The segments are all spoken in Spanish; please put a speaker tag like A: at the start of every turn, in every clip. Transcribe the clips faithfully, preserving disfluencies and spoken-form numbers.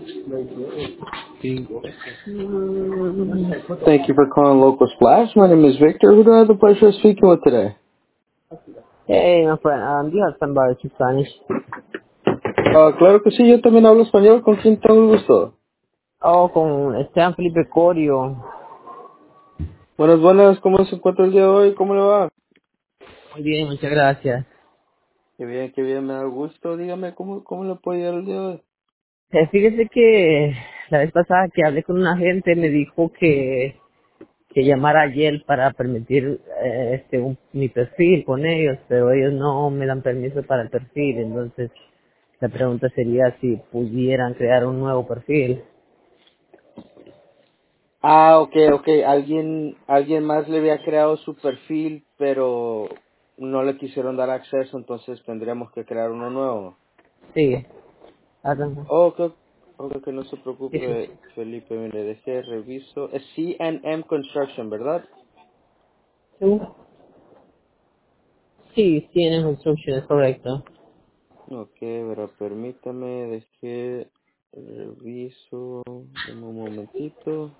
A: Thank you for calling Local Splash. My name is Victor. Who do I have the pleasure of speaking with today?
B: Hey, my friend, um, do you have somebody to Spanish?
A: Ah, claro que sí, yo también hablo español. ¿Con quién tengo el gusto?
B: Oh, con Esteban Felipe Corio.
A: Buenas, buenas. ¿Cómo se encuentra el día de hoy? ¿Cómo le va?
B: Muy bien, muchas gracias.
A: Qué bien, qué bien. Me da gusto. Dígame, ¿cómo, cómo le puedo ayudar el día de hoy?
B: Eh, fíjese que la vez pasada que hablé con una gente me dijo que, que llamara ayer para permitir eh, este un- mi perfil con ellos, pero ellos no me dan permiso para el perfil, entonces la pregunta sería si pudieran crear un nuevo perfil.
A: Ah, ok, ok. Alguien, alguien más le había creado su perfil, pero no le quisieron dar acceso, entonces tendríamos que crear uno nuevo.
B: Sí, háganlo.
A: Oh, ok, ok, que no se
B: Sí, sí,
A: preocupe, Felipe. Me le dejé, reviso. Es C N M Construction, ¿verdad?
B: sí, sí, tienen instrucciones, correcto.
A: Ok, pero permítame, dejé, reviso, dame un momentito.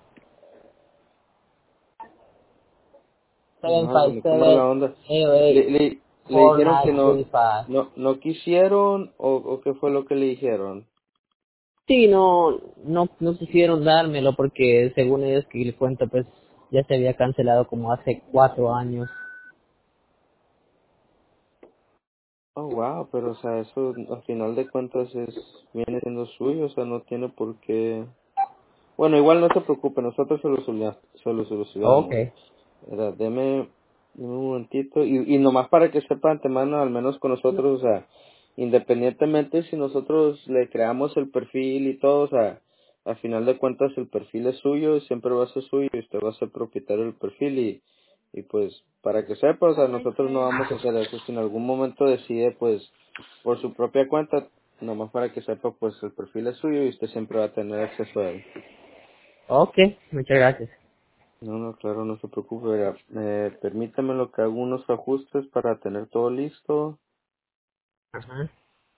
B: seven
A: No,
B: five
A: me qué
B: seven
A: mala onda.
B: eight oh eight
A: Le, le, le
B: four
A: dijeron
B: nine
A: que no,
B: three five.
A: no, no quisieron o, o qué fue lo que le dijeron.
B: Sí, no, no, no quisieron dármelo porque según ellos que les cuento pues ya se había cancelado como hace cuatro años.
A: Oh, wow, pero o sea, eso al final de cuentas es, viene siendo suyo, o sea, no tiene por qué. Bueno, igual no se preocupe, nosotros se lo, soluciona- se lo solucionamos.
B: Okay,
A: Era, deme, deme un momentito. Y, y nomás para que sepa antemano, al menos con nosotros, o sea, independientemente si nosotros le creamos el perfil y todo, o sea, al final de cuentas el perfil es suyo, siempre va a ser suyo y usted va a ser propietario del perfil y, y pues, para que sepa, o sea, nosotros no vamos a hacer eso. Si en algún momento decide, pues, por su propia cuenta, nomás para que sepa, pues el perfil es suyo y usted siempre va a tener acceso a él.
B: okay, muchas gracias.
A: No, no, claro, no se preocupe. Verá, eh, permítame lo que hago unos ajustes para tener todo listo.
B: Ajá.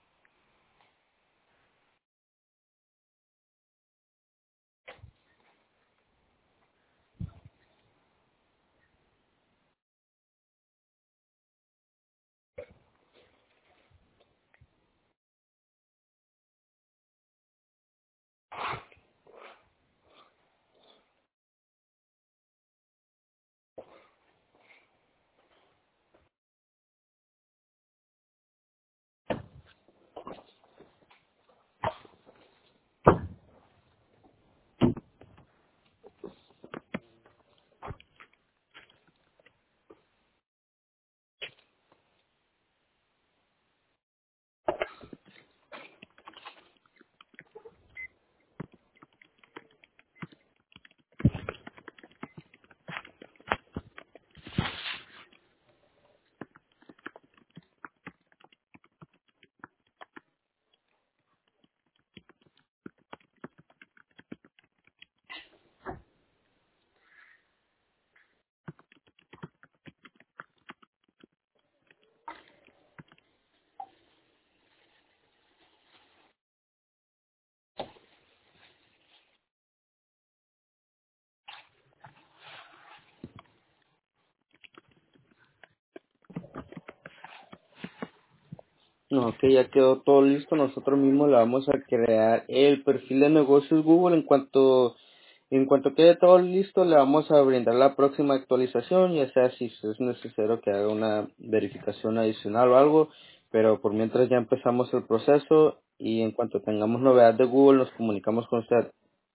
A: No, que ya quedó todo listo. Nosotros mismos le vamos a crear el perfil de negocios Google. En cuanto en cuanto quede todo listo, le vamos a brindar la próxima actualización, ya sea si es necesario que haga una verificación adicional o algo. Pero por mientras ya empezamos el proceso y en cuanto tengamos novedad de Google, nos comunicamos con usted.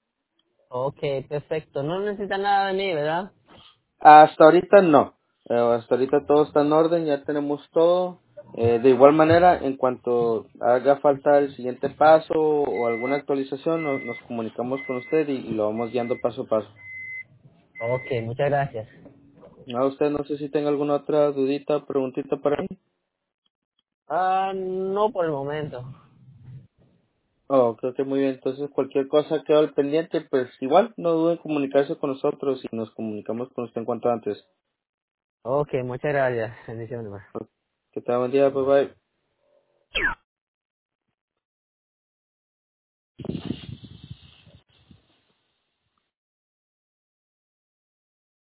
B: Okay, perfecto. No necesita nada de mí, ¿verdad?
A: Hasta ahorita no. Eh, hasta ahorita todo está en orden, ya tenemos todo. Eh, de igual manera, en cuanto haga falta el siguiente paso o alguna actualización, nos, nos comunicamos con usted y, y lo vamos guiando paso a paso.
B: Okay, muchas gracias.
A: A usted no sé si tenga alguna otra dudita, preguntita para mí.
B: Ah, no por el momento.
A: Oh, creo que muy bien. Entonces, cualquier cosa quedó al pendiente, pues igual no duden en comunicarse con nosotros y nos comunicamos con usted en cuanto antes.
B: Okay, muchas gracias. Bendiciones.
A: Que tenga buen día, bye bye.